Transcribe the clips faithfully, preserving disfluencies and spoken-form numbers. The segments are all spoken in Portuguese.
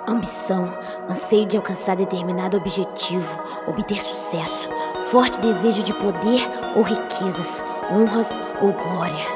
Ambição, anseio de alcançar determinado objetivo, obter sucesso, forte desejo de poder ou riquezas, honras ou glória.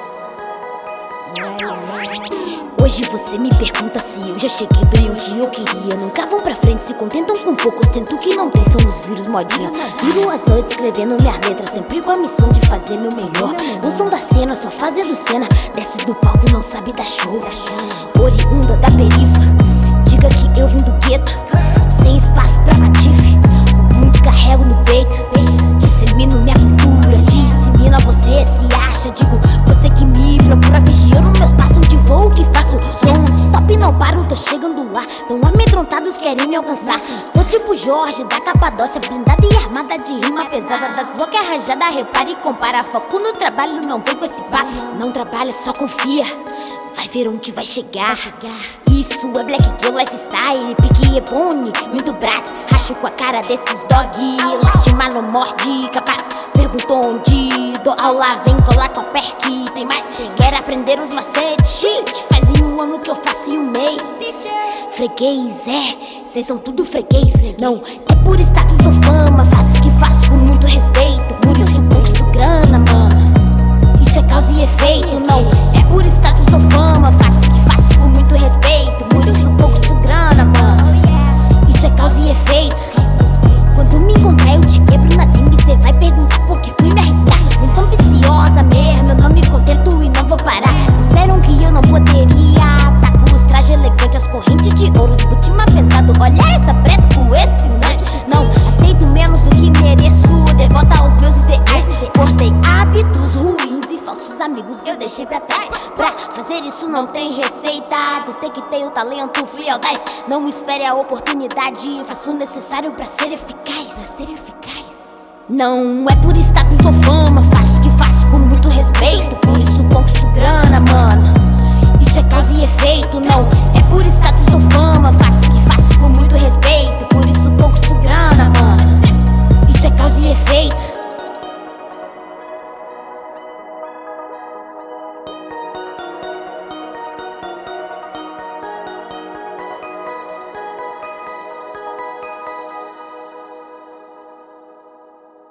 Hoje você me pergunta se eu já cheguei bem onde eu queria. Nunca vão pra frente, se contentam com pouco, ostento que não tem, são os vírus modinha. Viro as noites escrevendo minhas letras, sempre com a missão de fazer meu melhor. Não são da cena, só fazendo cena, desce do palco, não sabe dar show. Oriunda da perifa, diga que eu vim do gueto, sem espaço pra patife, muito carrego no peito. Dissemino minha cultura, dissemina você, se acha, digo, você que me procura, vigiando meus passos de voo que faço. Don't stop, não paro, tô chegando lá. Tão amedrontados, querem me alcançar. Sou tipo Jorge da Capadócia, blindada e armada de rima pesada, das blocos arranjada, repara e compara. Foco no trabalho, não vem com esse papo. Não trabalha, só confia, vai ver onde vai chegar. Isso é Black Girl Lifestyle, pique e pune, muito braço. Racho com a cara desses dog, late mas não morde, capaz. Perguntou onde, dou aula, vem colar com a perk. Tem mais, quer aprender os macetes? Shit, faz em um ano que eu faço em um mês. Freguês, é, cês são tudo freguês. Não, é por status ou fama, faço o que faço com muito respeito. Por isso conquisto grana, mano, isso é causa e efeito. Não, é por status ou fama, faço o que faço com muito respeito. Por isso conquisto grana, mano, isso é causa e efeito. Quando me encontrar eu te quebro nas rimas, cê vai perguntar por que fui me arriscar. Muito ambiciosa mesmo, eu não me contento e não vou parar. Disseram que eu não poderia, tá com os trajes elegantes, as correntes de ouro, os butima pesado. Olha essa preta com esse pisante. Não, aceito menos do que mereço, devota aos meus ideais. Cortei hábitos ruins e falsos amigos eu deixei pra trás. Pra fazer isso não tem receita, tu tem que ter o talento, fui audaz. Não espere a oportunidade, faço o necessário pra ser eficaz. Pra ser eficaz. Não é por status ou fama, faço o que faço com muito respeito. Por isso conquisto grana, mano, isso é causa e efeito. Não é por status ou fama, faço o que faço